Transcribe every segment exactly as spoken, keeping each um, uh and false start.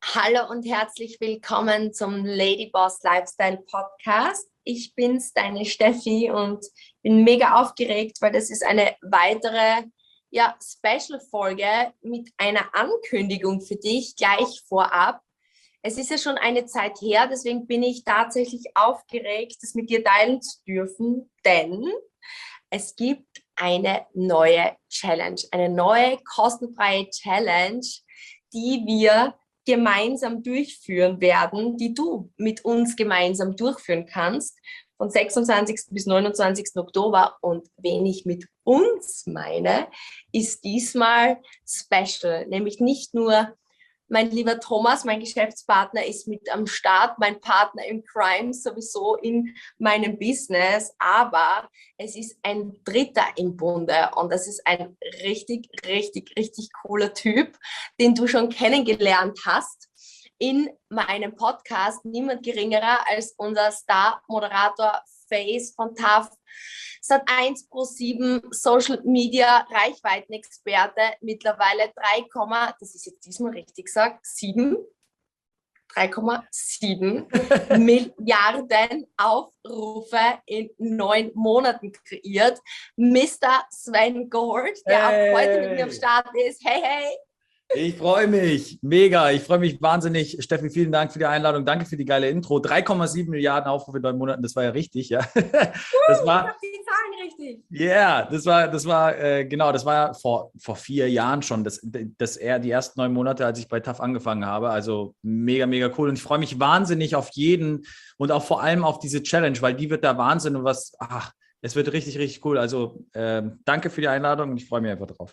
Hallo und herzlich willkommen zum Ladyboss Lifestyle Podcast. Ich bin's, deine Steffi, und bin mega aufgeregt, weil das ist eine weitere ja, Special-Folge mit einer Ankündigung für dich gleich vorab. Es ist ja schon eine Zeit her, deswegen bin ich tatsächlich aufgeregt, das mit dir teilen zu dürfen, denn es gibt eine neue Challenge, eine neue kostenfreie Challenge, die wir gemeinsam durchführen werden, die du mit uns gemeinsam durchführen kannst, von sechsundzwanzigsten bis neunundzwanzigsten Oktober. Und wen ich mit uns meine, ist diesmal special, nämlich nicht nur mein lieber Thomas, mein Geschäftspartner, ist mit am Start, mein Partner im Crime sowieso in meinem Business, aber es ist ein Dritter im Bunde und das ist ein richtig, richtig, richtig cooler Typ, den du schon kennengelernt hast in meinem Podcast. Niemand geringerer als unser Star-Moderator Face von T A F, Sat eins Pro sieben, Social Media Reichweitenexperte, mittlerweile drei, das ist jetzt diesmal richtig gesagt, sieben, drei Komma sieben Milliarden Aufrufe in neun Monaten kreiert. Mister Sven Gold, der hey. auch heute mit mir am Start ist. Hey, hey! Ich freue mich, mega, ich freue mich wahnsinnig. Steffi, vielen Dank für die Einladung, danke für die geile Intro. drei Komma sieben Milliarden Aufrufe in neun Monaten, das war ja richtig, ja. Das war, ich habe die Zahlen richtig. Ja, yeah, das war, das war äh, genau, das war vor, vor vier Jahren schon, das, das eher die ersten neun Monate, als ich bei T A F angefangen habe. Also mega, mega cool. Und ich freue mich wahnsinnig auf jeden und auch vor allem auf diese Challenge, weil die wird der Wahnsinn und was, ach, es wird richtig, richtig cool. Also äh, danke für die Einladung und ich freue mich einfach drauf.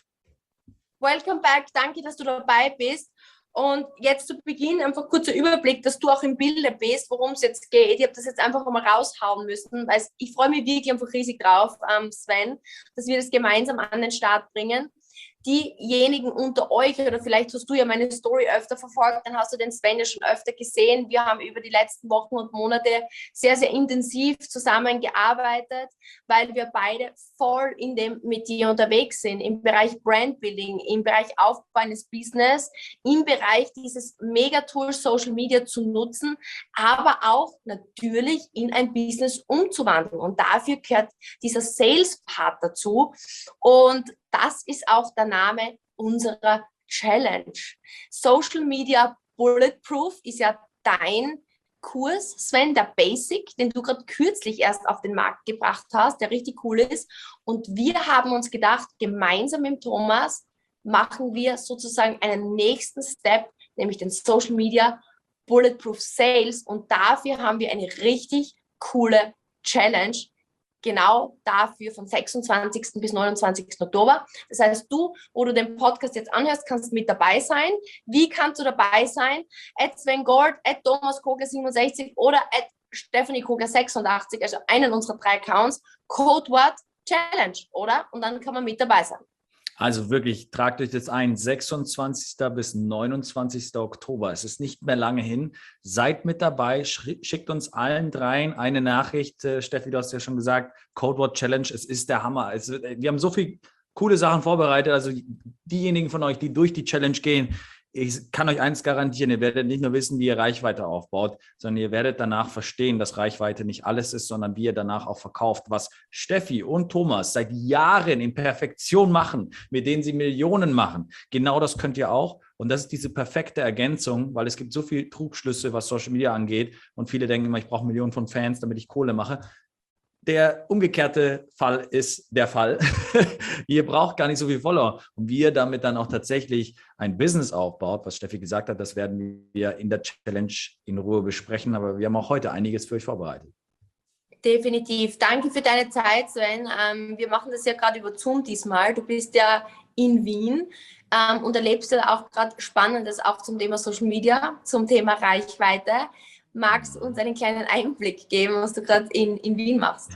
Welcome back, danke, dass du dabei bist. Und jetzt zu Beginn einfach kurzer Überblick, dass du auch im Bilde bist, worum es jetzt geht. Ich habe das jetzt einfach mal raushauen müssen, weil ich freue mich wirklich einfach riesig drauf, ähm, Sven, dass wir das gemeinsam an den Start bringen. Diejenigen unter euch, oder vielleicht hast du ja meine Story öfter verfolgt, dann hast du den Sven ja schon öfter gesehen. Wir haben über die letzten Wochen und Monate sehr, sehr intensiv zusammengearbeitet, weil wir beide voll in dem mit dir unterwegs sind, im Bereich Brandbuilding, im Bereich Aufbau eines Business, im Bereich dieses Megatool Social Media zu nutzen, aber auch natürlich in ein Business umzuwandeln. Und dafür gehört dieser Sales-Part dazu. Und das ist auch der Name unserer Challenge. Social Media Bulletproof ist ja dein Kurs, Sven, der Basic, den du gerade kürzlich erst auf den Markt gebracht hast, der richtig cool ist. Und wir haben uns gedacht, gemeinsam mit Thomas machen wir sozusagen einen nächsten Step, nämlich den Social Media Bulletproof Sales. Und dafür haben wir eine richtig coole Challenge, genau dafür von sechsundzwanzigsten bis neunundzwanzigsten Oktober. Das heißt, du, wo du den Podcast jetzt anhörst, kannst mit dabei sein. Wie kannst du dabei sein? At Sven Gold, at Thomas Kogler siebenundsechzig oder at Stephanie Kogler sechsundachtzig, also einen unserer drei Accounts. Codewort Challenge, oder? Und dann kann man mit dabei sein. Also wirklich, tragt euch das ein, sechsundzwanzigsten bis neunundzwanzigsten Oktober. Es ist nicht mehr lange hin. Seid mit dabei, schickt uns allen dreien eine Nachricht. Steffi, du hast ja schon gesagt, Codewort Challenge, es ist der Hammer. Es, wir haben so viele coole Sachen vorbereitet. Also diejenigen von euch, die durch die Challenge gehen, ich kann euch eins garantieren, ihr werdet nicht nur wissen, wie ihr Reichweite aufbaut, sondern ihr werdet danach verstehen, dass Reichweite nicht alles ist, sondern wie ihr danach auch verkauft. Was Steffi und Thomas seit Jahren in Perfektion machen, mit denen sie Millionen machen, genau das könnt ihr auch. Und das ist diese perfekte Ergänzung, weil es gibt so viele Trugschlüsse, was Social Media angeht. Und viele denken immer, ich brauche Millionen von Fans, damit ich Kohle mache. Der umgekehrte Fall ist der Fall. Ihr braucht gar nicht so viel Follower. Und wie ihr damit dann auch tatsächlich ein Business aufbaut, was Steffi gesagt hat, das werden wir in der Challenge in Ruhe besprechen. Aber wir haben auch heute einiges für euch vorbereitet. Definitiv. Danke für deine Zeit, Sven. Ähm, wir machen das ja gerade über Zoom diesmal. Du bist ja in Wien ähm, und erlebst ja auch gerade Spannendes auch zum Thema Social Media, zum Thema Reichweite. Magst du uns einen kleinen Einblick geben, was du gerade in, in Wien machst?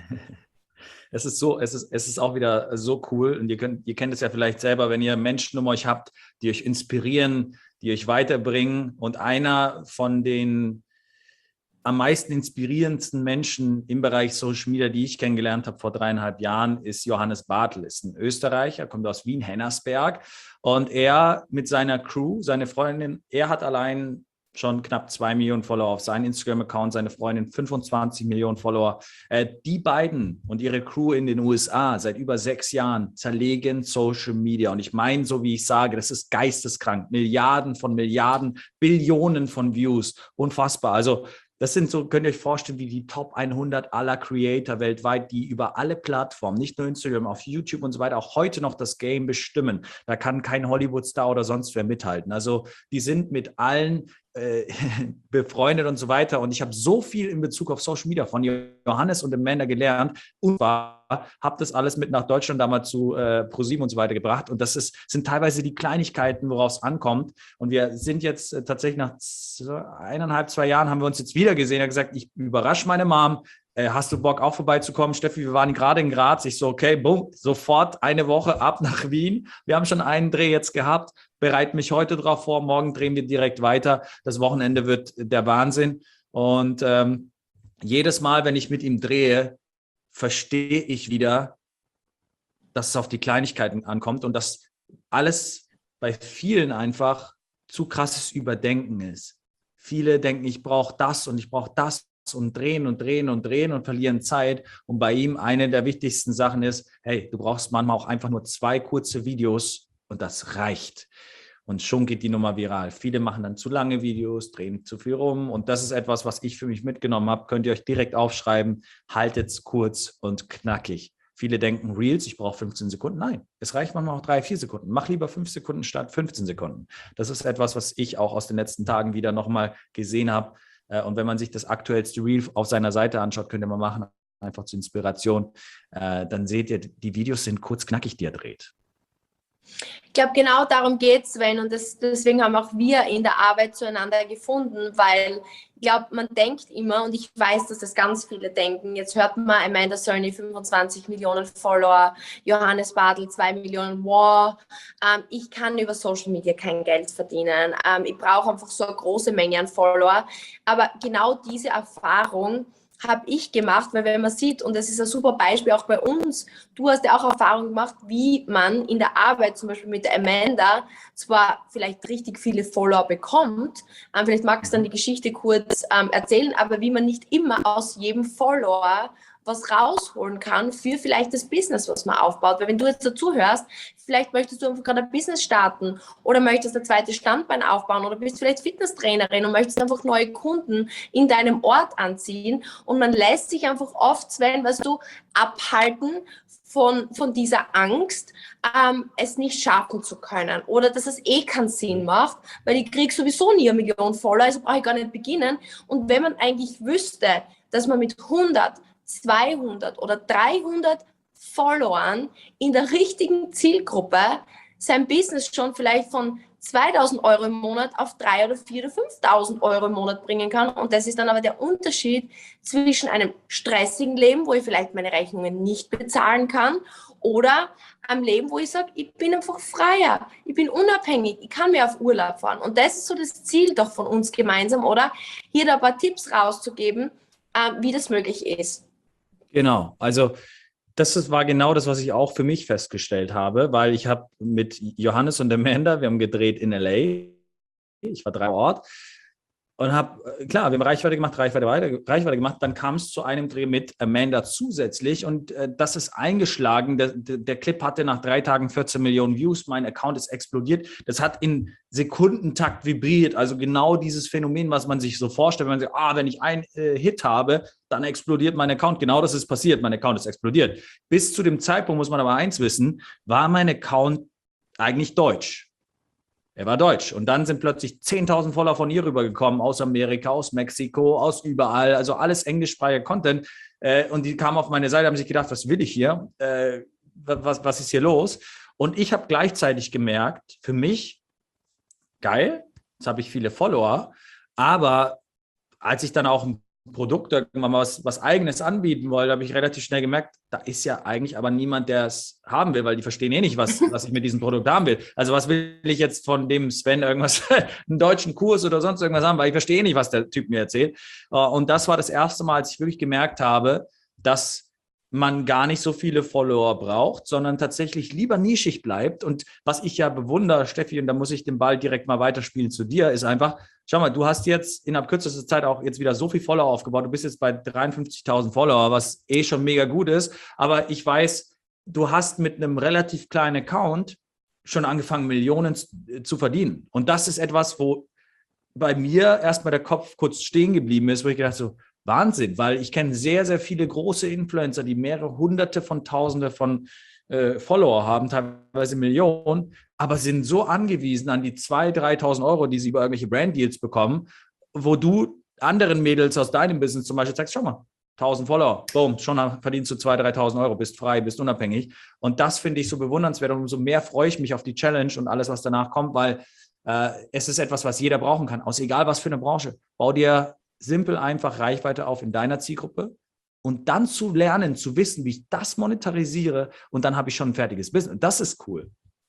Es ist so, es ist, es ist auch wieder so cool und ihr könnt, ihr kennt es ja vielleicht selber, wenn ihr Menschen um euch habt, die euch inspirieren, die euch weiterbringen, und einer von den am meisten inspirierendsten Menschen im Bereich Social Media, die ich kennengelernt habe vor dreieinhalb Jahren, ist Johannes Bartel, ist ein Österreicher, kommt aus Wien, Hennersberg, und er mit seiner Crew, seine Freundin, er hat allein schon knapp zwei Millionen Follower auf seinen Instagram-Account, seine Freundin fünfundzwanzig Millionen Follower. Äh, die beiden und ihre Crew in den U S A seit über sechs Jahren zerlegen Social Media. Und ich meine, so wie ich sage, das ist geisteskrank. Milliarden von Milliarden, Billionen von Views. Unfassbar. Also das sind so, könnt ihr euch vorstellen, wie die Top hundert aller Creator weltweit, die über alle Plattformen, nicht nur Instagram, auf YouTube und so weiter, auch heute noch das Game bestimmen. Da kann kein Hollywood-Star oder sonst wer mithalten. Also die sind mit allen äh, befreundet und so weiter. Und ich habe so viel in Bezug auf Social Media von Johannes und Amanda gelernt und habe das alles mit nach Deutschland damals zu äh, ProSieben und so weiter gebracht. Und das ist, sind teilweise die Kleinigkeiten, worauf es ankommt. Und wir sind jetzt äh, tatsächlich nach zwei, eineinhalb, zwei Jahren haben wir uns jetzt wieder gesehen. Er hat gesagt, ich überrasche meine Mom. Äh, hast du Bock auch vorbeizukommen? Steffi, wir waren gerade in Graz. Ich so, okay, boom, sofort eine Woche ab nach Wien. Wir haben schon einen Dreh jetzt gehabt. Bereite mich heute drauf vor. Morgen drehen wir direkt weiter. Das Wochenende wird der Wahnsinn. Und ähm, jedes Mal, wenn ich mit ihm drehe, verstehe ich wieder, dass es auf die Kleinigkeiten ankommt und dass alles bei vielen einfach zu krasses Überdenken ist. Viele denken, ich brauche das und ich brauche das und drehen und drehen und drehen und verlieren Zeit. Und bei ihm eine der wichtigsten Sachen ist, hey, du brauchst manchmal auch einfach nur zwei kurze Videos und das reicht. Und schon geht die Nummer viral. Viele machen dann zu lange Videos, drehen zu viel rum. Und das ist etwas, was ich für mich mitgenommen habe. Könnt ihr euch direkt aufschreiben. Haltet es kurz und knackig. Viele denken, Reels, ich brauche fünfzehn Sekunden. Nein, es reicht manchmal auch drei, vier Sekunden. Mach lieber fünf Sekunden statt fünfzehn Sekunden. Das ist etwas, was ich auch aus den letzten Tagen wieder nochmal gesehen habe. Und wenn man sich das aktuellste Reel auf seiner Seite anschaut, könnt ihr mal machen, einfach zur Inspiration. Dann seht ihr, die Videos sind kurz knackig, die er dreht. Ich glaube, genau darum geht es, Sven, und das, deswegen haben auch wir in der Arbeit zueinander gefunden, weil ich glaube, man denkt immer, und ich weiß, dass das ganz viele denken, jetzt hört man Amanda Cerny, fünfundzwanzig Millionen Follower, Johannes Bartl, zwei Millionen, wow, ähm, ich kann über Social Media kein Geld verdienen, ähm, ich brauche einfach so eine große Menge an Follower, aber genau diese Erfahrung habe ich gemacht, weil wenn man sieht, und das ist ein super Beispiel auch bei uns, du hast ja auch Erfahrung gemacht, wie man in der Arbeit zum Beispiel mit der Amanda zwar vielleicht richtig viele Follower bekommt, ähm, vielleicht magst du dann die Geschichte kurz ähm, erzählen, aber wie man nicht immer aus jedem Follower was rausholen kann für vielleicht das Business, was man aufbaut. Weil wenn du jetzt dazu hörst, vielleicht möchtest du einfach gerade ein Business starten oder möchtest ein zweites Standbein aufbauen oder bist vielleicht Fitnesstrainerin und möchtest einfach neue Kunden in deinem Ort anziehen und man lässt sich einfach oft, Sven, weißt du, abhalten von, von dieser Angst, ähm, es nicht schaffen zu können oder dass es eh keinen Sinn macht, weil ich kriege sowieso nie eine Million Follower, also brauche ich gar nicht beginnen. Und wenn man eigentlich wüsste, dass man mit hundert, zweihundert oder dreihundert Followern in der richtigen Zielgruppe sein Business schon vielleicht von zweitausend Euro im Monat auf drei oder vier oder fünftausend Euro im Monat bringen kann. Und das ist dann aber der Unterschied zwischen einem stressigen Leben, wo ich vielleicht meine Rechnungen nicht bezahlen kann, oder einem Leben, wo ich sage, ich bin einfach freier, ich bin unabhängig, ich kann mehr auf Urlaub fahren. Und das ist so das Ziel doch von uns gemeinsam, oder? Hier da ein paar Tipps rauszugeben, äh, wie das möglich ist. Genau, also das ist, war genau das, was ich auch für mich festgestellt habe, weil ich habe mit Johannes und Amanda, wir haben gedreht in L A, ich war drei Ort und habe, klar, wir haben Reichweite gemacht, Reichweite, weiter, Reichweite gemacht, dann kam es zu einem Dreh mit Amanda zusätzlich und äh, das ist eingeschlagen, der, der Clip hatte nach drei Tagen vierzehn Millionen Views, mein Account ist explodiert, das hat in Sekundentakt vibriert, also genau dieses Phänomen, was man sich so vorstellt, wenn man sagt, ah, wenn ich einen äh, Hit habe, dann explodiert mein Account, genau das ist passiert, mein Account ist explodiert. Bis zu dem Zeitpunkt, muss man aber eins wissen, war mein Account eigentlich deutsch. Er war deutsch. Und dann sind plötzlich zehntausend Follower von ihr rübergekommen, aus Amerika, aus Mexiko, aus überall, also alles englischsprachiger Content. Äh, und die kamen auf meine Seite, haben sich gedacht, was will ich hier? Äh, was, was ist hier los? Und ich habe gleichzeitig gemerkt, für mich, geil, jetzt habe ich viele Follower, aber als ich dann auch ein Produkt irgendwann mal was, was Eigenes anbieten wollte, habe ich relativ schnell gemerkt, da ist ja eigentlich aber niemand, der es haben will, weil die verstehen eh nicht, was, was ich mit diesem Produkt haben will. Also was will ich jetzt von dem Sven irgendwas, einen deutschen Kurs oder sonst irgendwas haben, weil ich verstehe eh nicht, was der Typ mir erzählt. Und das war das erste Mal, als ich wirklich gemerkt habe, dass man gar nicht so viele Follower braucht, sondern tatsächlich lieber nischig bleibt. Und was ich ja bewundere, Steffi, und da muss ich den Ball direkt mal weiterspielen zu dir, ist einfach, schau mal, du hast jetzt innerhalb kürzester Zeit auch jetzt wieder so viel Follower aufgebaut. Du bist jetzt bei dreiundfünfzigtausend Follower, was eh schon mega gut ist. Aber ich weiß, du hast mit einem relativ kleinen Account schon angefangen, Millionen zu verdienen. Und das ist etwas, wo bei mir erstmal der Kopf kurz stehen geblieben ist, wo ich gedacht so, Wahnsinn, weil ich kenne sehr, sehr viele große Influencer, die mehrere Hunderte von Tausende von äh, Follower haben, teilweise Millionen, aber sind so angewiesen an die zweitausend, dreitausend Euro, die sie über irgendwelche Brand-Deals bekommen, wo du anderen Mädels aus deinem Business zum Beispiel sagst, schau mal, tausend Follower, boom, schon verdienst du zweitausend, dreitausend Euro, bist frei, bist unabhängig. Und das finde ich so bewundernswert und umso mehr freue ich mich auf die Challenge und alles, was danach kommt, weil äh, es ist etwas, was jeder brauchen kann, aus egal was für eine Branche. Bau dir simpel einfach Reichweite auf in deiner Zielgruppe und dann zu lernen, zu wissen, wie ich das monetarisiere und dann habe ich schon ein fertiges Business. Das ist cool.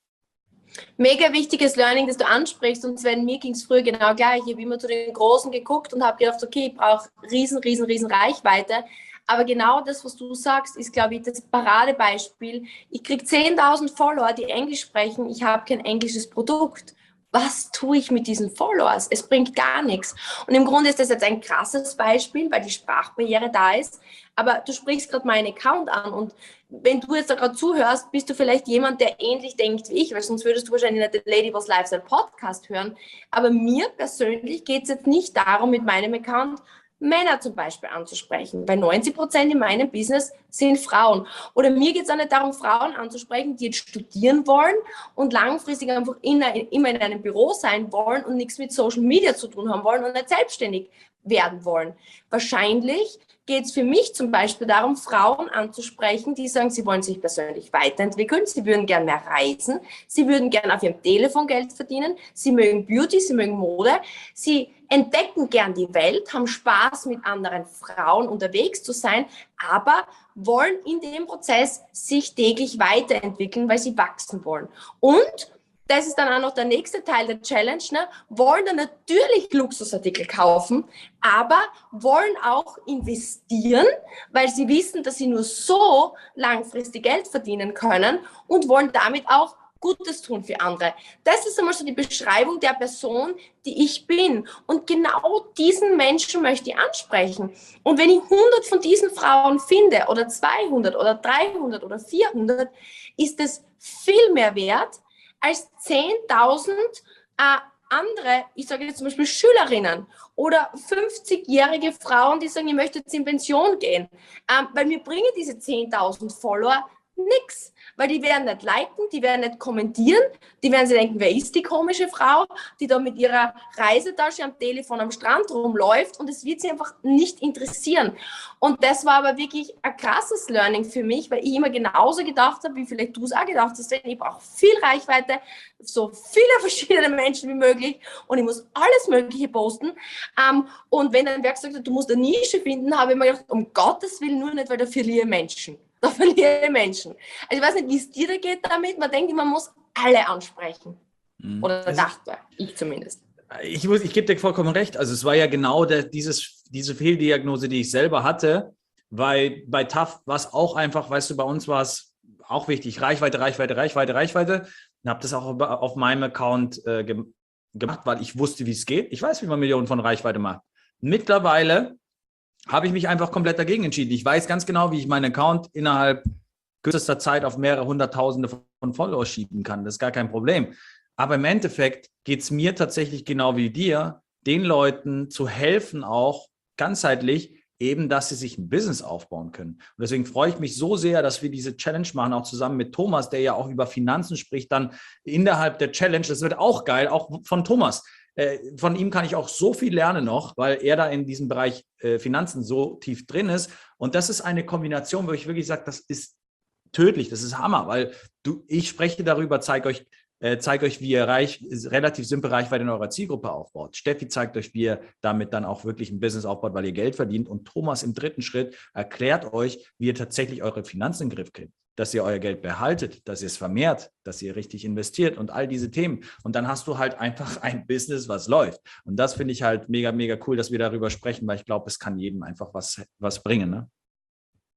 Mega wichtiges Learning, das du ansprichst. Und Sven, mir ging es früher genau gleich. Ich habe immer zu den Großen geguckt und habe gedacht, okay, ich brauche riesen, riesen, riesen Reichweite. Aber genau das, was du sagst, ist, glaube ich, das Paradebeispiel. Ich kriege zehntausend Follower, die Englisch sprechen. Ich habe kein englisches Produkt. Was tue ich mit diesen Followers? Es bringt gar nichts. Und im Grunde ist das jetzt ein krasses Beispiel, weil die Sprachbarriere da ist. Aber du sprichst gerade meinen Account an und wenn du jetzt da gerade zuhörst, bist du vielleicht jemand, der ähnlich denkt wie ich, weil sonst würdest du wahrscheinlich nicht den Lady Boss Lifestyle Podcast hören. Aber mir persönlich geht es jetzt nicht darum, mit meinem Account Männer zum Beispiel anzusprechen, weil neunzig Prozent in meinem Business sind Frauen. Oder mir geht es auch nicht darum, Frauen anzusprechen, die jetzt studieren wollen und langfristig einfach in, immer in einem Büro sein wollen und nichts mit Social Media zu tun haben wollen und nicht selbstständig werden wollen. Wahrscheinlich geht es für mich zum Beispiel darum, Frauen anzusprechen, die sagen, sie wollen sich persönlich weiterentwickeln, sie würden gerne mehr reisen, sie würden gerne auf ihrem Telefon Geld verdienen, sie mögen Beauty, sie mögen Mode, sie entdecken gern die Welt, haben Spaß mit anderen Frauen unterwegs zu sein, aber wollen in dem Prozess sich täglich weiterentwickeln, weil sie wachsen wollen. Und das ist dann auch noch der nächste Teil der Challenge, ne? Wollen dann natürlich Luxusartikel kaufen, aber wollen auch investieren, weil sie wissen, dass sie nur so langfristig Geld verdienen können und wollen damit auch Gutes tun für andere. Das ist einmal so die Beschreibung der Person, die ich bin. Und genau diesen Menschen möchte ich ansprechen. Und wenn ich hundert von diesen Frauen finde oder zweihundert oder dreihundert oder vierhundert, ist es viel mehr wert, als zehntausend äh, andere, ich sage jetzt zum Beispiel Schülerinnen oder fünfzigjährige Frauen, die sagen, ich möchte jetzt in Pension gehen. Ähm, weil mir bringen diese zehntausend Follower nichts, weil die werden nicht liken, die werden nicht kommentieren, die werden sich denken, wer ist die komische Frau, die da mit ihrer Reisetasche am Telefon am Strand rumläuft und es wird sie einfach nicht interessieren. Und das war aber wirklich ein krasses Learning für mich, weil ich immer genauso gedacht habe, wie vielleicht du es auch gedacht hast, ich brauche viel Reichweite, so viele verschiedene Menschen wie möglich und ich muss alles Mögliche posten. Und wenn ein Werk sagt, du musst eine Nische finden, habe ich mir gedacht, um Gottes Willen nur nicht, weil da verliere Menschen. Da verliere Menschen. Also ich weiß nicht, wie es dir da geht damit. Man denkt, man muss alle ansprechen. Mhm. Oder also, dachte ich zumindest. Ich, ich gebe dir vollkommen recht. Also es war ja genau der, dieses, diese Fehldiagnose, die ich selber hatte, weil bei T A F war es auch einfach, weißt du, bei uns war es auch wichtig, Reichweite, Reichweite, Reichweite, Reichweite. Und habe das auch auf meinem Account äh, gemacht, weil ich wusste, wie es geht. Ich weiß, wie man Millionen von Reichweite macht. Mittlerweile habe ich mich einfach komplett dagegen entschieden. Ich weiß ganz genau, wie ich meinen Account innerhalb kürzester Zeit auf mehrere Hunderttausende von Followers schieben kann. Das ist gar kein Problem. Aber im Endeffekt geht es mir tatsächlich genau wie dir, den Leuten zu helfen, auch ganzheitlich, eben, dass sie sich ein Business aufbauen können. Und deswegen freue ich mich so sehr, dass wir diese Challenge machen, auch zusammen mit Thomas, der ja auch über Finanzen spricht, dann innerhalb der Challenge. Das wird auch geil, auch von Thomas. Von ihm kann ich auch so viel lernen noch, weil er da in diesem Bereich äh, Finanzen so tief drin ist. Und das ist eine Kombination, wo ich wirklich sage, das ist tödlich, das ist Hammer, weil du, ich spreche darüber, zeige euch, äh, zeige euch, wie ihr reich, relativ simple Reichweite in eurer Zielgruppe aufbaut. Steffi zeigt euch, wie ihr damit dann auch wirklich ein Business aufbaut, weil ihr Geld verdient. Und Thomas im dritten Schritt erklärt euch, wie ihr tatsächlich eure Finanzen in den Griff kriegt. Dass ihr euer Geld behaltet, dass ihr es vermehrt, dass ihr richtig investiert und all diese Themen. Und dann hast du halt einfach ein Business, was läuft. Und das finde ich halt mega, mega cool, dass wir darüber sprechen, weil ich glaube, es kann jedem einfach was, was bringen. Ne?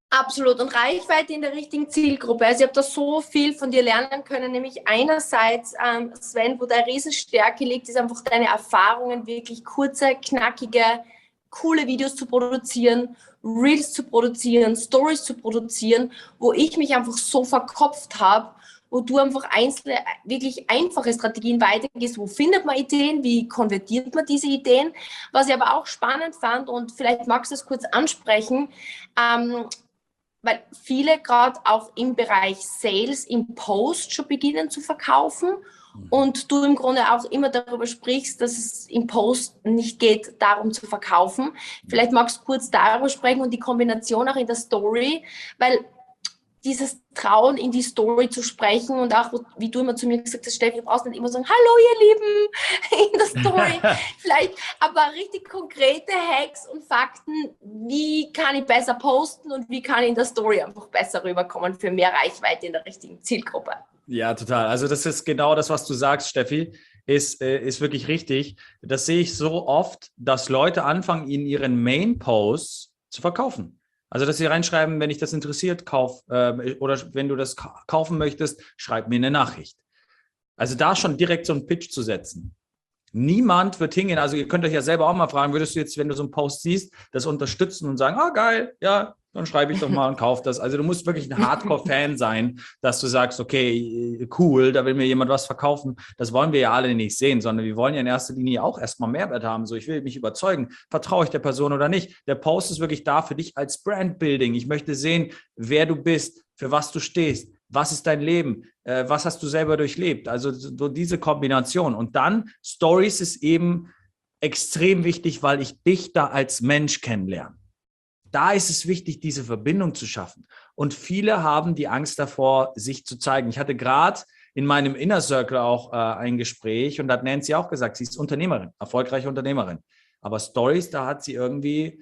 Absolut. Und Reichweite in der richtigen Zielgruppe. Also ich habe da so viel von dir lernen können, nämlich einerseits, ähm, Sven, wo deine Riesenstärke liegt, ist einfach deine Erfahrungen, wirklich kurze, knackige, coole Videos zu produzieren, Reels zu produzieren, Stories zu produzieren, wo ich mich einfach so verkopft habe, wo du einfach einzelne, wirklich einfache Strategien weitergehst. Wo findet man Ideen? Wie konvertiert man diese Ideen? Was ich aber auch spannend fand, und vielleicht magst du es kurz ansprechen, ähm, weil viele gerade auch im Bereich Sales im Post schon beginnen zu verkaufen und du im Grunde auch immer darüber sprichst, dass es im Post nicht geht, darum zu verkaufen. Vielleicht magst du kurz darüber sprechen und die Kombination auch in der Story, weil dieses Trauen, in die Story zu sprechen und auch, wie du immer zu mir gesagt hast, Steffi, du brauchst nicht immer sagen, hallo ihr Lieben, in der Story. Vielleicht aber richtig konkrete Hacks und Fakten, wie kann ich besser posten und wie kann ich in der Story einfach besser rüberkommen für mehr Reichweite in der richtigen Zielgruppe. Ja, total. Also das ist genau das, was du sagst, Steffi, ist, äh, ist wirklich richtig. Das sehe ich so oft, dass Leute anfangen, in ihren Main-Posts zu verkaufen. Also, dass sie reinschreiben, wenn dich das interessiert, kauf, äh, oder wenn du das ka- kaufen möchtest, schreib mir eine Nachricht. Also da schon direkt so einen Pitch zu setzen. Niemand wird hingehen, also ihr könnt euch ja selber auch mal fragen, würdest du jetzt, wenn du so einen Post siehst, das unterstützen und sagen, ah geil, ja, dann schreibe ich doch mal und kauf das. Also du musst wirklich ein Hardcore-Fan sein, dass du sagst, okay, cool, da will mir jemand was verkaufen. Das wollen wir ja alle nicht sehen, sondern wir wollen ja in erster Linie auch erstmal Mehrwert haben. So, ich will mich überzeugen, vertraue ich der Person oder nicht. Der Post ist wirklich da für dich als Brandbuilding. Ich möchte sehen, wer du bist, für was du stehst. Was ist dein Leben? Äh, was hast du selber durchlebt? Also so diese Kombination. Und dann Stories ist eben extrem wichtig, weil ich dich da als Mensch kennenlerne. Da ist es wichtig, diese Verbindung zu schaffen. Und viele haben die Angst davor, sich zu zeigen. Ich hatte gerade in meinem Inner Circle auch äh, ein Gespräch und da hat Nancy auch gesagt, sie ist Unternehmerin, erfolgreiche Unternehmerin. Aber Stories, da hat sie irgendwie,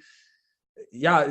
ja,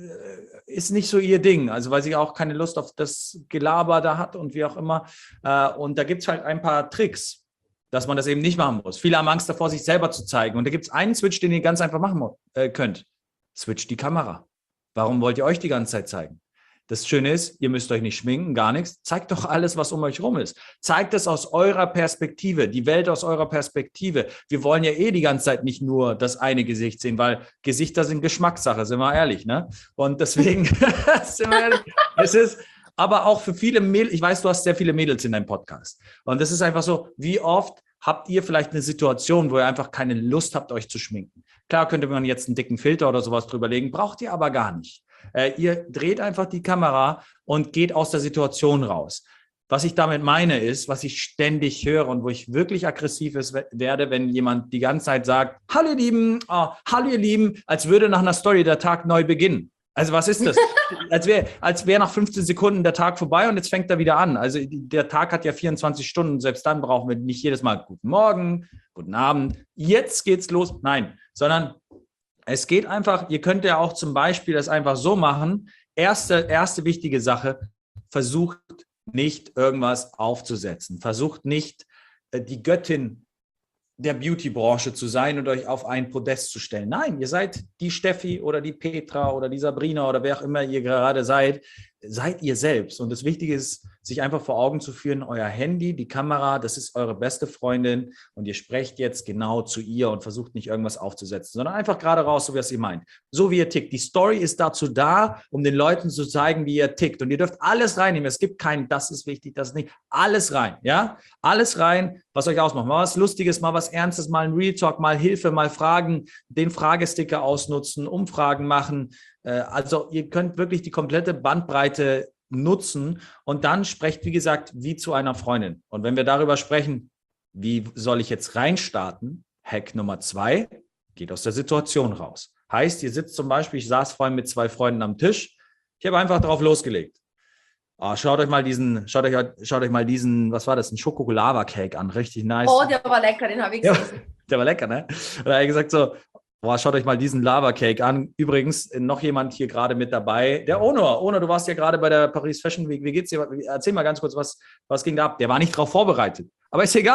ist nicht so ihr Ding. Also weil sie auch keine Lust auf das Gelaber da hat und wie auch immer. Äh, und da gibt es halt ein paar Tricks, dass man das eben nicht machen muss. Viele haben Angst davor, sich selber zu zeigen. Und da gibt es einen Switch, den ihr ganz einfach machen äh, könnt. Switch die Kamera. Warum wollt ihr euch die ganze Zeit zeigen? Das Schöne ist, ihr müsst euch nicht schminken, gar nichts. Zeigt doch alles, was um euch rum ist. Zeigt es aus eurer Perspektive, die Welt aus eurer Perspektive. Wir wollen ja eh die ganze Zeit nicht nur das eine Gesicht sehen, weil Gesichter sind Geschmackssache, sind wir ehrlich, ne? Und deswegen, sind wir ehrlich, es ist aber auch für viele Mädels, ich weiß, du hast sehr viele Mädels in deinem Podcast. Und das ist einfach so, wie oft habt ihr vielleicht eine Situation, wo ihr einfach keine Lust habt, euch zu schminken? Klar könnte man jetzt einen dicken Filter oder sowas drüber legen, braucht ihr aber gar nicht. Äh, ihr dreht einfach die Kamera und geht aus der Situation raus. Was ich damit meine ist, was ich ständig höre und wo ich wirklich aggressiv ist, werde, wenn jemand die ganze Zeit sagt, hallo ihr Lieben, oh, hallo ihr Lieben, als würde nach einer Story der Tag neu beginnen. Also was ist das? Als wäre als wär nach fünfzehn Sekunden der Tag vorbei und jetzt fängt er wieder an. Also der Tag hat ja vierundzwanzig Stunden, selbst dann brauchen wir nicht jedes Mal guten Morgen, guten Abend, jetzt geht's los. Nein, sondern es geht einfach, ihr könnt ja auch zum Beispiel das einfach so machen. Erste, erste wichtige Sache, versucht nicht irgendwas aufzusetzen. Versucht nicht die Göttin der Beauty-Branche zu sein und euch auf ein Podest zu stellen. Nein, ihr seid die Steffi oder die Petra oder die Sabrina oder wer auch immer ihr gerade seid. Seid ihr selbst. Und das Wichtige ist, sich einfach vor Augen zu führen, euer Handy, die Kamera, das ist eure beste Freundin und ihr sprecht jetzt genau zu ihr und versucht nicht irgendwas aufzusetzen, sondern einfach gerade raus, so wie es ihr meint. So wie ihr tickt. Die Story ist dazu da, um den Leuten zu zeigen, wie ihr tickt. Und ihr dürft alles reinnehmen. Es gibt kein, das ist wichtig, das ist nicht. Alles rein, ja? Alles rein, was euch ausmacht. Mal was Lustiges, mal was Ernstes, mal ein Real Talk, mal Hilfe, mal Fragen, den Fragesticker ausnutzen, Umfragen machen. Also ihr könnt wirklich die komplette Bandbreite nutzen und dann sprecht, wie gesagt, wie zu einer Freundin. Und wenn wir darüber sprechen, wie soll ich jetzt reinstarten? Hack Nummer zwei, geht aus der Situation raus. Heißt, ihr sitzt zum Beispiel, ich saß vorhin mit zwei Freunden am Tisch, ich habe einfach drauf losgelegt. Oh, schaut euch mal diesen, schaut euch, schaut euch mal diesen, was war das, ein Schoko-Lava-Cake an, richtig nice. Oh, der war lecker, den habe ich gesehen. Ja, der war lecker, ne? Und da habe ich gesagt so, boah, schaut euch mal diesen Lava-Cake an. Übrigens, noch jemand hier gerade mit dabei. Der Onur. Onur, du warst ja gerade bei der Paris Fashion Week. Wie geht's dir? Erzähl mal ganz kurz, was, was ging da ab? Der war nicht drauf vorbereitet. Aber ist egal.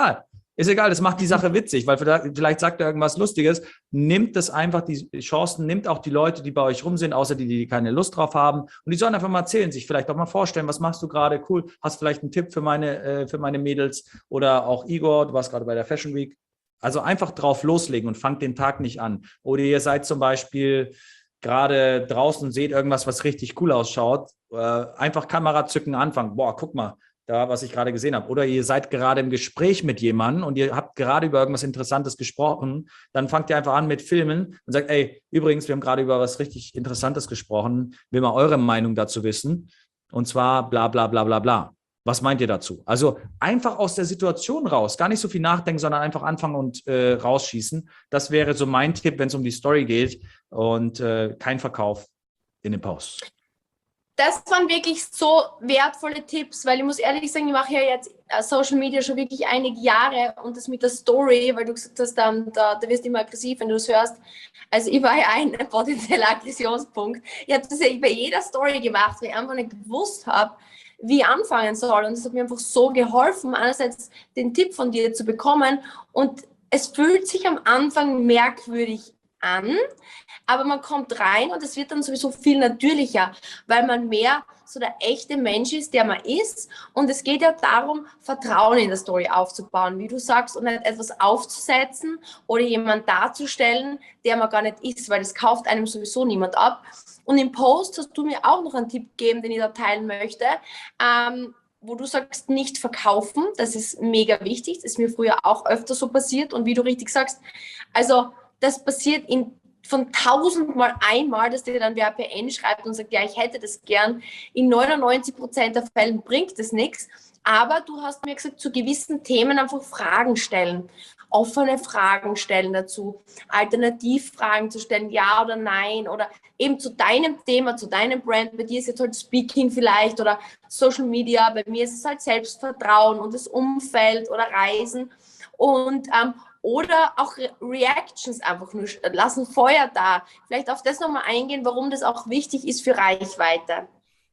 Ist egal, das macht die Sache witzig, weil vielleicht sagt er irgendwas Lustiges, nimmt das einfach, die Chancen, nimmt auch die Leute, die bei euch rum sind, außer die, die keine Lust drauf haben. Und die sollen einfach mal erzählen, sich vielleicht auch mal vorstellen, was machst du gerade, cool, hast vielleicht einen Tipp für meine, äh, für meine Mädels oder auch Igor, du warst gerade bei der Fashion Week. Also einfach drauf loslegen und fangt den Tag nicht an. Oder ihr seid zum Beispiel gerade draußen und seht irgendwas, was richtig cool ausschaut, äh, einfach Kamera zücken, anfangen. Boah, guck mal, da, was ich gerade gesehen habe. Oder ihr seid gerade im Gespräch mit jemandem und ihr habt gerade über irgendwas Interessantes gesprochen, dann fangt ihr einfach an mit Filmen und sagt, ey, übrigens, wir haben gerade über was richtig Interessantes gesprochen, will mal eure Meinung dazu wissen und zwar bla bla bla bla bla. Was meint ihr dazu? Also einfach aus der Situation raus, gar nicht so viel nachdenken, sondern einfach anfangen und äh, rausschießen. Das wäre so mein Tipp, wenn es um die Story geht und äh, kein Verkauf in den Posts. Das waren wirklich so wertvolle Tipps, weil ich muss ehrlich sagen, ich mache ja jetzt Social Media schon wirklich einige Jahre und das mit der Story, weil du gesagt hast, da, da, da wirst du immer aggressiv, wenn du das hörst. Also ich war ja ein potenzieller Aggressionspunkt. Ich habe das ja bei jeder Story gemacht, weil ich einfach nicht gewusst habe, wie ich anfangen soll. Und es hat mir einfach so geholfen, einerseits den Tipp von dir zu bekommen und es fühlt sich am Anfang merkwürdig an, aber man kommt rein und es wird dann sowieso viel natürlicher, weil man mehr so der echte Mensch ist, der man ist. Und es geht ja darum, Vertrauen in der Story aufzubauen, wie du sagst, und nicht etwas aufzusetzen oder jemanden darzustellen, der man gar nicht ist, weil das kauft einem sowieso niemand ab. Und im Post hast du mir auch noch einen Tipp gegeben, den ich da teilen möchte, ähm, wo du sagst, nicht verkaufen. Das ist mega wichtig. Das ist mir früher auch öfter so passiert. Und wie du richtig sagst, also das passiert in, von tausendmal einmal, dass dir dann wer per N schreibt und sagt, ja, ich hätte das gern. In neunundneunzig Prozent der Fällen bringt das nichts. Aber du hast mir gesagt, zu gewissen Themen einfach Fragen stellen. Offene Fragen stellen dazu. Alternativfragen zu stellen, ja oder nein. Oder eben zu deinem Thema, zu deinem Brand. Bei dir ist jetzt halt Speaking vielleicht oder Social Media. Bei mir ist es halt Selbstvertrauen und das Umfeld oder Reisen. Und ähm, oder auch Reactions einfach nur lassen, Feuer da. Vielleicht auf das nochmal eingehen, warum das auch wichtig ist für Reichweite.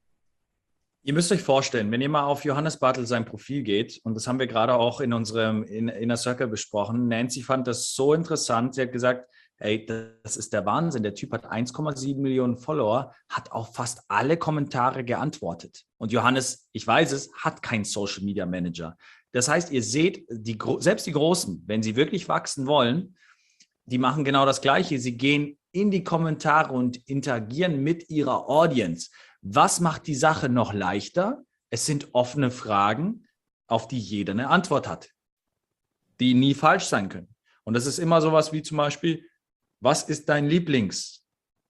Ihr müsst euch vorstellen, wenn ihr mal auf Johannes Bartel sein Profil geht, und das haben wir gerade auch in unserem Inner Circle besprochen, Nancy fand das so interessant, sie hat gesagt, hey, das ist der Wahnsinn, der Typ hat eins Komma sieben Millionen Follower, hat auf fast alle Kommentare geantwortet. Und Johannes, ich weiß es, hat keinen Social Media Manager. Das heißt, ihr seht, die, selbst die Großen, wenn sie wirklich wachsen wollen, die machen genau das Gleiche. Sie gehen in die Kommentare und interagieren mit ihrer Audience. Was macht die Sache noch leichter? Es sind offene Fragen, auf die jeder eine Antwort hat, die nie falsch sein können. Und das ist immer sowas wie zum Beispiel, was ist dein Lieblingsbuch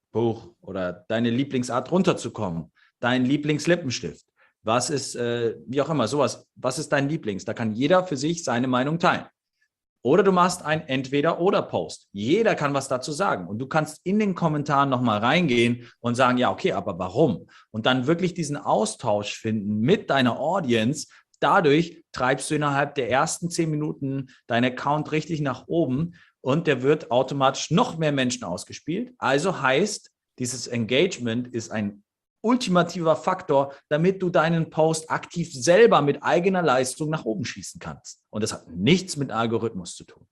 oder deine Lieblingsart runterzukommen? Dein Lieblingslippenstift? Was ist, äh, wie auch immer, sowas, was ist dein Lieblings? Da kann jeder für sich seine Meinung teilen. Oder du machst ein Entweder-Oder-Post. Jeder kann was dazu sagen. Und du kannst in den Kommentaren nochmal reingehen und sagen, ja, okay, aber warum? Und dann wirklich diesen Austausch finden mit deiner Audience. Dadurch treibst du innerhalb der ersten zehn Minuten deinen Account richtig nach oben und der wird automatisch noch mehr Menschen ausgespielt. Also heißt, dieses Engagement ist ein ultimativer Faktor, damit du deinen Post aktiv selber mit eigener Leistung nach oben schießen kannst. Und das hat nichts mit Algorithmus zu tun.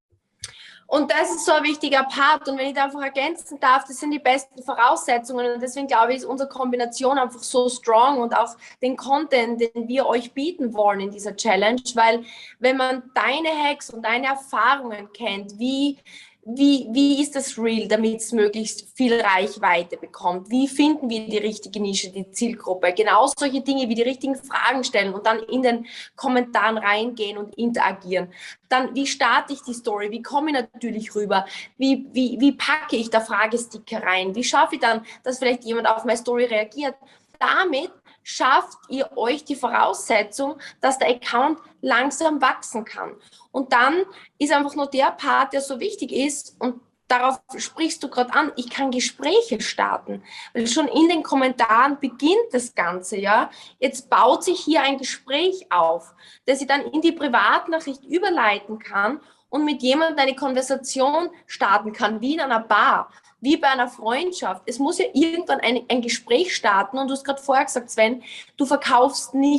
Und das ist so ein wichtiger Part. Und wenn ich da einfach ergänzen darf, das sind die besten Voraussetzungen. Und deswegen glaube ich, ist unsere Kombination einfach so strong und auch den Content, den wir euch bieten wollen in dieser Challenge. Weil wenn man deine Hacks und deine Erfahrungen kennt, wie Wie, wie ist das real, damit es möglichst viel Reichweite bekommt? Wie finden wir die richtige Nische, die Zielgruppe? Genau solche Dinge wie die richtigen Fragen stellen und dann in den Kommentaren reingehen und interagieren. Dann, wie starte ich die Story? Wie komme ich natürlich rüber? Wie, wie, wie packe ich da Fragesticker rein? Wie schaffe ich dann, dass vielleicht jemand auf meine Story reagiert? Damit schafft ihr euch die Voraussetzung, dass der Account langsam wachsen kann. Und dann ist einfach nur der Part, der so wichtig ist, und darauf sprichst du gerade an, ich kann Gespräche starten, weil schon in den Kommentaren beginnt das Ganze, ja. Jetzt baut sich hier ein Gespräch auf, das ich dann in die Privatnachricht überleiten kann und mit jemandem eine Konversation starten kann, wie in einer Bar, wie bei einer Freundschaft. Es muss ja irgendwann ein, ein Gespräch starten und du hast gerade vorher gesagt, Sven, du verkaufst nicht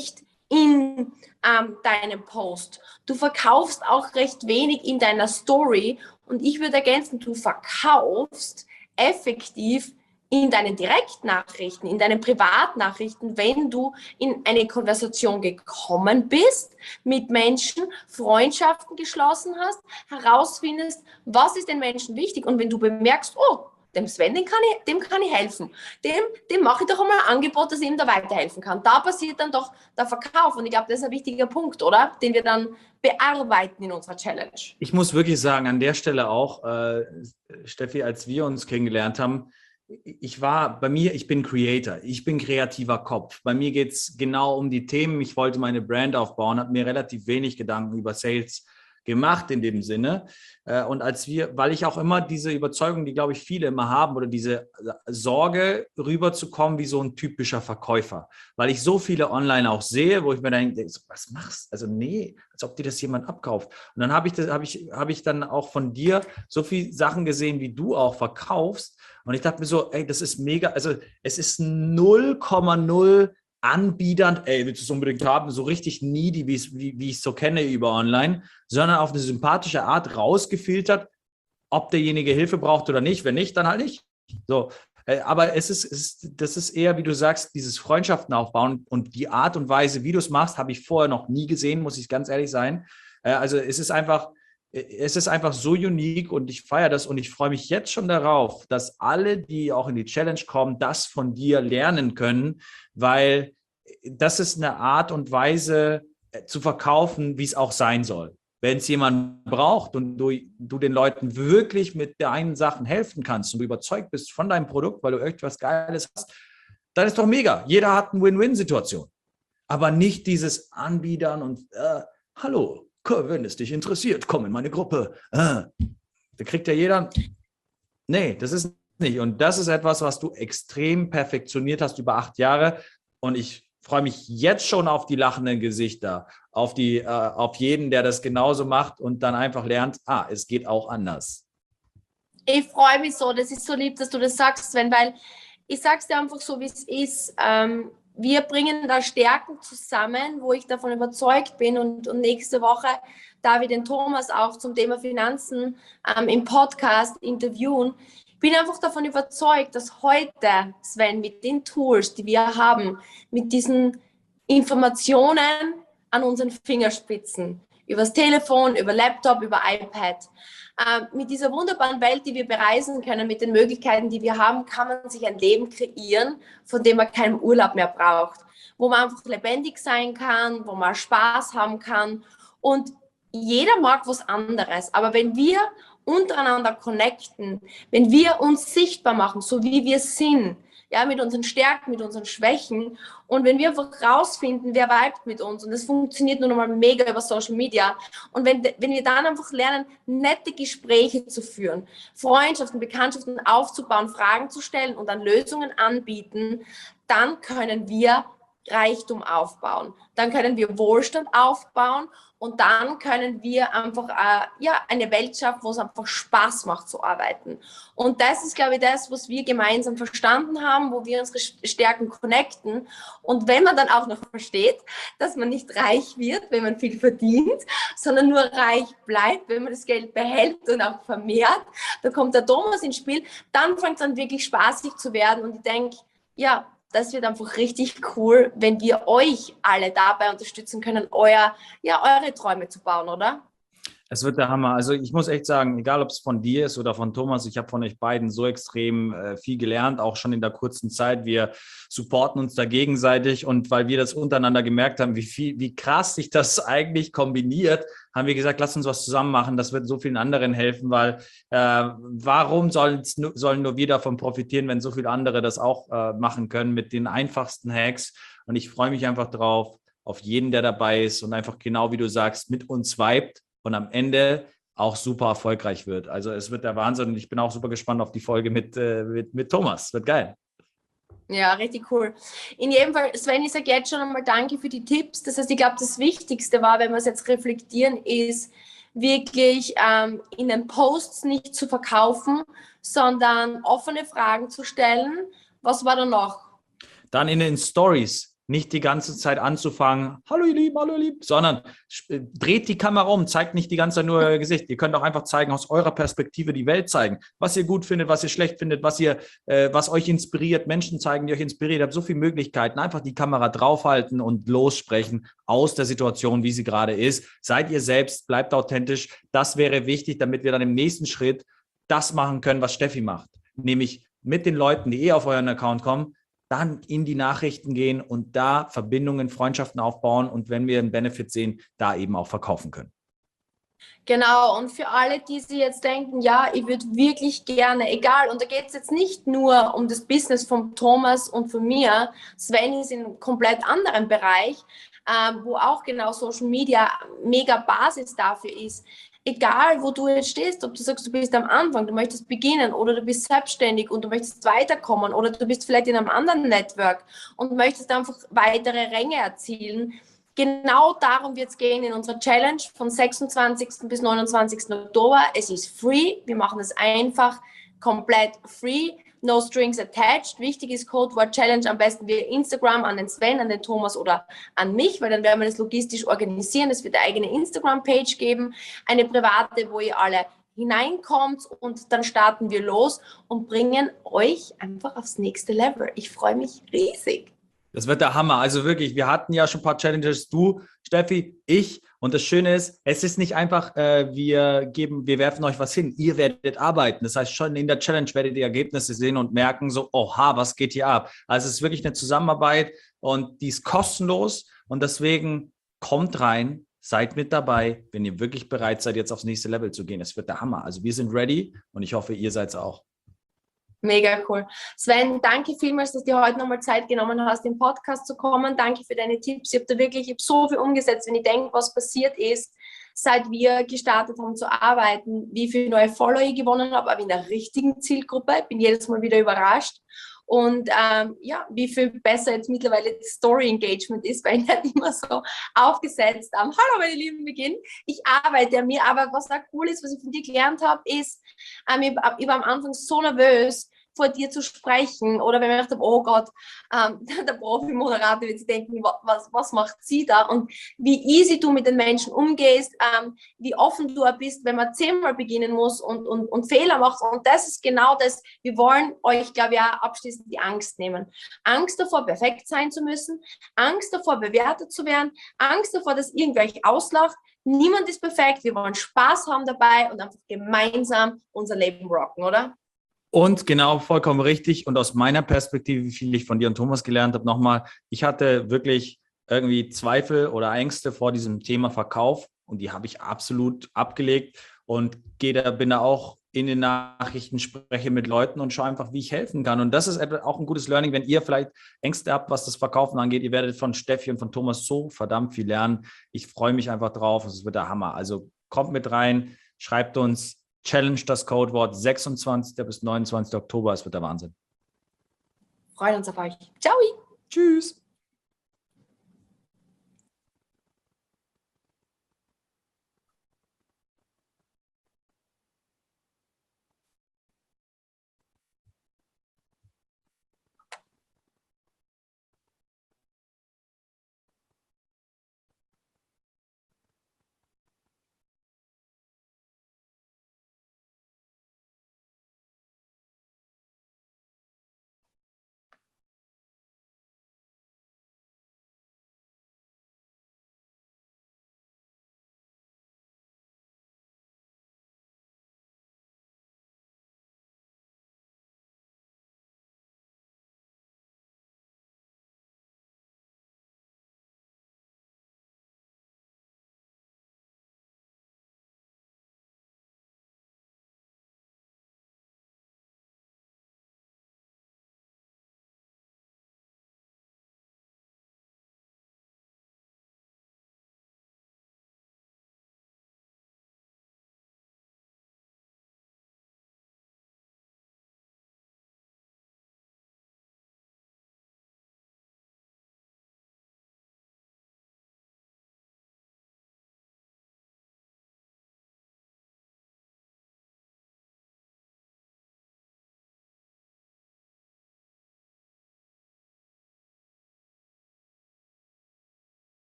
in ähm, deinem Post. Du verkaufst auch recht wenig in deiner Story und ich würde ergänzen, du verkaufst effektiv in deinen Direktnachrichten, in deinen Privatnachrichten, wenn du in eine Konversation gekommen bist, mit Menschen Freundschaften geschlossen hast, herausfindest, was ist den Menschen wichtig und wenn du bemerkst, oh, dem Sven, dem kann ich, dem kann ich helfen. Dem, dem mache ich doch einmal ein Angebot, dass ich ihm da weiterhelfen kann. Da passiert dann doch der Verkauf. Und ich glaube, das ist ein wichtiger Punkt, oder? Den wir dann bearbeiten in unserer Challenge. Ich muss wirklich sagen, an der Stelle auch, äh, Steffi, als wir uns kennengelernt haben, ich war bei mir, ich bin Creator, ich bin kreativer Kopf. Bei mir geht es genau um die Themen. Ich wollte meine Brand aufbauen, habe mir relativ wenig Gedanken über Sales gemacht in dem Sinne. Und als wir, weil ich auch immer diese Überzeugung, die glaube ich viele immer haben, oder diese Sorge rüberzukommen wie so ein typischer Verkäufer, weil ich so viele online auch sehe, wo ich mir denke, was machst du? Also nee, als ob dir das jemand abkauft. Und dann habe ich, das, habe ich, habe ich dann auch von dir so viele Sachen gesehen, wie du auch verkaufst. Und ich dachte mir so, ey, das ist mega, also es ist null Komma null anbiedernd, ey, willst du es unbedingt haben, so richtig needy, wie, wie ich es so kenne über online, sondern auf eine sympathische Art rausgefiltert, ob derjenige Hilfe braucht oder nicht. Wenn nicht, dann halt nicht. So, aber es ist, es ist, das ist eher, wie du sagst, dieses Freundschaften aufbauen und die Art und Weise, wie du es machst, habe ich vorher noch nie gesehen, muss ich ganz ehrlich sein. Also es ist einfach, es ist einfach so unique und ich feiere das und ich freue mich jetzt schon darauf, dass alle, die auch in die Challenge kommen, das von dir lernen können, weil das ist eine Art und Weise zu verkaufen, wie es auch sein soll. Wenn es jemand braucht und du, du den Leuten wirklich mit deinen Sachen helfen kannst und du überzeugt bist von deinem Produkt, weil du irgendwas Geiles hast, dann ist doch mega. Jeder hat eine Win-Win-Situation. Aber nicht dieses Anbiedern und äh, hallo, wenn es dich interessiert, komm in meine Gruppe. Äh, da kriegt ja jeder. Nee, das ist nicht. Und das ist etwas, was du extrem perfektioniert hast über acht Jahre. Und ich freue mich jetzt schon auf die lachenden Gesichter, auf, die, äh, auf jeden, der das genauso macht und dann einfach lernt, ah, es geht auch anders. Ich freue mich so, das ist so lieb, dass du das sagst, Sven, weil ich sage es dir einfach so, wie es ist. Ähm, wir bringen da Stärken zusammen, wo ich davon überzeugt bin und, und nächste Woche darf ich den Thomas auch zum Thema Finanzen ähm, im Podcast interviewen. Ich bin einfach davon überzeugt, dass heute, Sven, mit den Tools, die wir haben, mit diesen Informationen an unseren Fingerspitzen, übers Telefon, über Laptop, über iPad, äh, mit dieser wunderbaren Welt, die wir bereisen können, mit den Möglichkeiten, die wir haben, kann man sich ein Leben kreieren, von dem man keinen Urlaub mehr braucht, wo man einfach lebendig sein kann, wo man Spaß haben kann und jeder mag was anderes, aber wenn wir untereinander connecten, wenn wir uns sichtbar machen, so wie wir sind, ja, mit unseren Stärken, mit unseren Schwächen und wenn wir einfach rausfinden, wer vibet mit uns und das funktioniert nur noch mal mega über Social Media und wenn, wenn wir dann einfach lernen, nette Gespräche zu führen, Freundschaften, Bekanntschaften aufzubauen, Fragen zu stellen und dann Lösungen anbieten, dann können wir Reichtum aufbauen, dann können wir Wohlstand aufbauen und dann können wir einfach äh, ja, eine Welt schaffen, wo es einfach Spaß macht zu arbeiten. Und das ist, glaube ich, das, was wir gemeinsam verstanden haben, wo wir unsere Stärken connecten. Und wenn man dann auch noch versteht, dass man nicht reich wird, wenn man viel verdient, sondern nur reich bleibt, wenn man das Geld behält und auch vermehrt, da kommt der Thomas ins Spiel, dann fängt es an wirklich spaßig zu werden. Und ich denke, ja, das wird einfach richtig cool, wenn wir euch alle dabei unterstützen können, euer, ja, eure Träume zu bauen, oder? Es wird der Hammer. Also ich muss echt sagen, egal ob es von dir ist oder von Thomas, ich habe von euch beiden so extrem äh, viel gelernt, auch schon in der kurzen Zeit. Wir supporten uns da gegenseitig und weil wir das untereinander gemerkt haben, wie viel, wie krass sich das eigentlich kombiniert, haben wir gesagt, lass uns was zusammen machen. Das wird so vielen anderen helfen, weil äh, warum sollen nur wir davon profitieren, wenn so viele andere das auch äh, machen können mit den einfachsten Hacks? Und ich freue mich einfach drauf, auf jeden, der dabei ist und einfach genau wie du sagst, mit uns vibet und am Ende auch super erfolgreich wird. Also es wird der Wahnsinn und ich bin auch super gespannt auf die Folge mit, äh, mit, mit Thomas. Wird geil. Ja, richtig cool. In jedem Fall, Sven, ich sage jetzt schon einmal danke für die Tipps. Das heißt, ich glaube, das Wichtigste war, wenn wir es jetzt reflektieren, ist wirklich ähm, in den Posts nicht zu verkaufen, sondern offene Fragen zu stellen. Was war da noch? Dann in den Stories nicht die ganze Zeit anzufangen, hallo ihr Lieben, hallo ihr Lieben, sondern dreht die Kamera um, zeigt nicht die ganze Zeit nur euer Gesicht. Ihr könnt auch einfach zeigen, aus eurer Perspektive die Welt zeigen, was ihr gut findet, was ihr schlecht findet, was ihr, äh, was euch inspiriert, Menschen zeigen, die euch inspiriert. Ihr habt so viele Möglichkeiten, einfach die Kamera draufhalten und lossprechen aus der Situation, wie sie gerade ist. Seid ihr selbst, bleibt authentisch. Das wäre wichtig, damit wir dann im nächsten Schritt das machen können, was Steffi macht, nämlich mit den Leuten, die eh auf euren Account kommen, dann in die Nachrichten gehen und da Verbindungen, Freundschaften aufbauen und wenn wir einen Benefit sehen, da eben auch verkaufen können. Genau, und für alle, die sich jetzt denken, ja, ich würde wirklich gerne, egal, und da geht es jetzt nicht nur um das Business von Thomas und von mir, Sven ist in einem komplett anderen Bereich, ähm, wo auch genau Social Media mega Basis dafür ist. Egal, wo du jetzt stehst, ob du sagst, du bist am Anfang, du möchtest beginnen oder du bist selbstständig und du möchtest weiterkommen oder du bist vielleicht in einem anderen Network und möchtest einfach weitere Ränge erzielen. Genau darum wird es gehen in unserer Challenge vom sechsundzwanzigsten bis neunundzwanzigsten Oktober. Es ist free, wir machen es einfach, komplett free, no strings attached. Wichtig ist Codewort Challenge, am besten via Instagram an den Sven, an den Thomas oder an mich, weil dann werden wir das logistisch organisieren. Es wird eine eigene Instagram-Page geben, eine private, wo ihr alle hineinkommt und dann starten wir los und bringen euch einfach aufs nächste Level. Ich freue mich riesig. Das wird der Hammer. Also wirklich, wir hatten ja schon ein paar Challenges, du, Steffi, ich. Und das Schöne ist, es ist nicht einfach, äh, wir geben, wir werfen euch was hin. Ihr werdet arbeiten. Das heißt, schon in der Challenge werdet ihr Ergebnisse sehen und merken so, oha, was geht hier ab? Also es ist wirklich eine Zusammenarbeit und die ist kostenlos. Und deswegen kommt rein, seid mit dabei, wenn ihr wirklich bereit seid, jetzt aufs nächste Level zu gehen. Es wird der Hammer. Also wir sind ready und ich hoffe, ihr seid es auch. Mega cool. Sven, danke vielmals, dass du heute nochmal Zeit genommen hast, im Podcast zu kommen. Danke für deine Tipps. Ich habe da wirklich, ich habe so viel umgesetzt, wenn ich denke, was passiert ist, seit wir gestartet haben zu arbeiten, wie viele neue Follower ich gewonnen habe, aber in der richtigen Zielgruppe. Ich bin jedes Mal wieder überrascht. Und ähm, ja, wie viel besser jetzt mittlerweile das Story-Engagement ist, weil ich nicht immer so aufgesetzt habe. Hallo meine Lieben, Beginn. Ich arbeite an mir, aber was auch cool ist, was ich von dir gelernt habe, ist, ähm, ich, ich war am Anfang so nervös, vor dir zu sprechen oder wenn ich dachte, oh Gott, ähm, der Profi-Moderator wird sich denken, was, was macht sie da und wie easy du mit den Menschen umgehst, ähm, wie offen du bist, wenn man zehnmal beginnen muss und, und, und Fehler macht und das ist genau das, wir wollen euch, glaube ich, auch abschließend die Angst nehmen. Angst davor, perfekt sein zu müssen, Angst davor, bewertet zu werden, Angst davor, dass irgendwer euch auslacht. Niemand ist perfekt, wir wollen Spaß haben dabei und einfach gemeinsam unser Leben rocken, oder? Und genau, vollkommen richtig. Und aus meiner Perspektive, wie viel ich von dir und Thomas gelernt habe, nochmal, ich hatte wirklich irgendwie Zweifel oder Ängste vor diesem Thema Verkauf und die habe ich absolut abgelegt und gehe da, bin da auch in den Nachrichten, spreche mit Leuten und schaue einfach, wie ich helfen kann. Und das ist auch ein gutes Learning, wenn ihr vielleicht Ängste habt, was das Verkaufen angeht. Ihr werdet von Steffi und von Thomas so verdammt viel lernen. Ich freue mich einfach drauf. Es wird der Hammer. Also kommt mit rein, schreibt uns, Challenge das Codewort, sechsundzwanzigsten bis neunundzwanzigsten Oktober. Es wird der Wahnsinn. Freuen uns auf euch. Ciao. Tschüss.